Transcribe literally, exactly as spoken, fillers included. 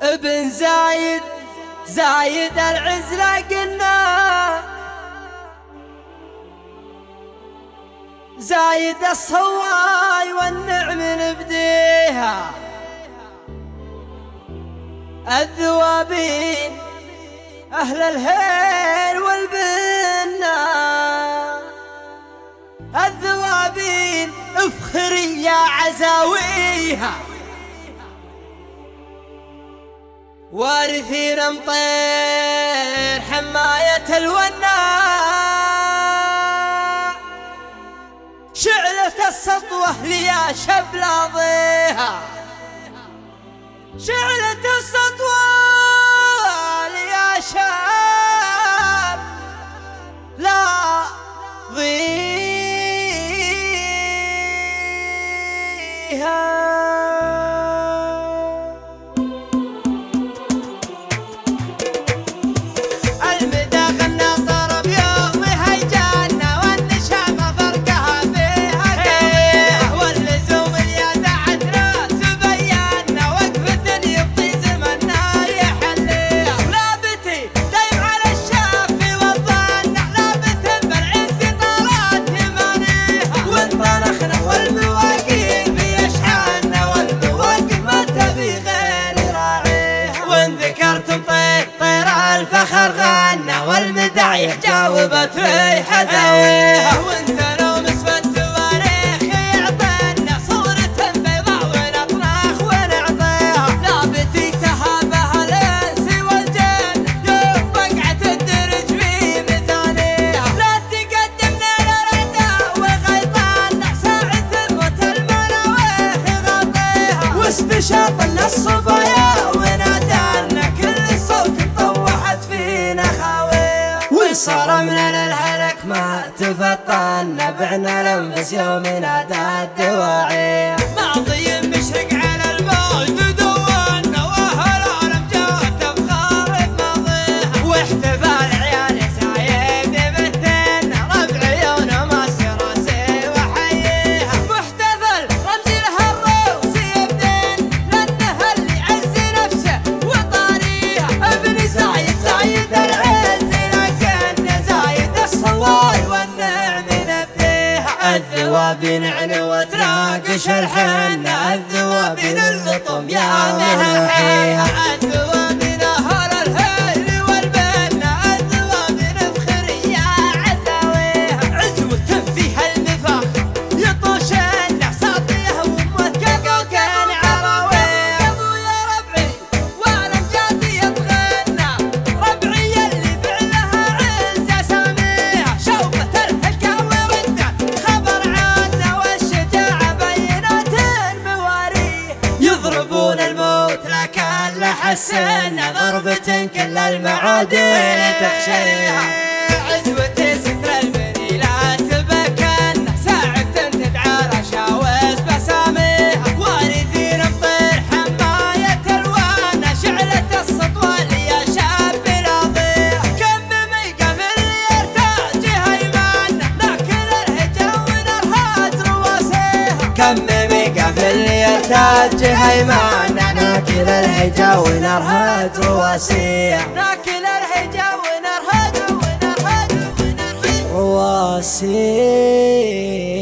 ابن زايد زايد العزلة قلنا زايد الصواي والنعم نبديها الذوابين أهل الهيل والبنا الذوابين افخري يا عزاويها وارثين مطير حماية الونا شعلة السطوة ليا شبل ضيها شعلة السطوة ليا شاب لا ضيها الفخر غنى والمدايح جاوبت في حذاويها وانت لو مسفت تواريخ يعطينا صورة بيضاء ونطرخ ونعطيها لابتي تهابها الانس والجن يوم وقعت الدرج في مثانيها لا تقدمنا للعداء وغيطانا ساعة الموت المناويح غطيها واستشاط الصبايا ونادانا كل الصوت صرمنا للهلك ما تفطنا بعنا الانفس يوم نادى الدواعي ماضي مشرق على الموت دوانا واهل الامجاد تفخر بماضيها واحتفال عيال زايد بالثنى ربع يوم ماسي راسي وحييها محتفل رمزي لها الروسي يبدين لانه اللي عز نفسه وطاريها ابن زايد زايد العز والنعم نبديها الذوابين عنوة تراقش الحنة الذوابين اللطم يا مهحيها الذوابين أهل الهيل والبنة الذوابين فخري يا عزاويها عزوة فيها المفاخ يطوش النحساطيها وموثقة وكان عراويها قضوا يا ربعي والأمجاد يتغنى ربعي اللي فعلها عز أساميها شوقة الحكاوي ردت خبر عنا والشجاعة بينات المواريه يضربون الموت لكن لحسنا ضربة كل المعادن تخشيها عزوة ستر البني لا تبكن ساعة تدعى رشاوس بساميها وارثين مطير حماية الوانا شعلة السطوة ليا شاب لا ضيها كم ميقف اللي يرتاج هيمانا ناكل الهجا ونرهات رواسيها كم ميقف اللي يرتاج هيمانا ناكل الهجا ونرهات رواسيها ناكل الهجا ونرهات ونرهات ونرهات رواسيها.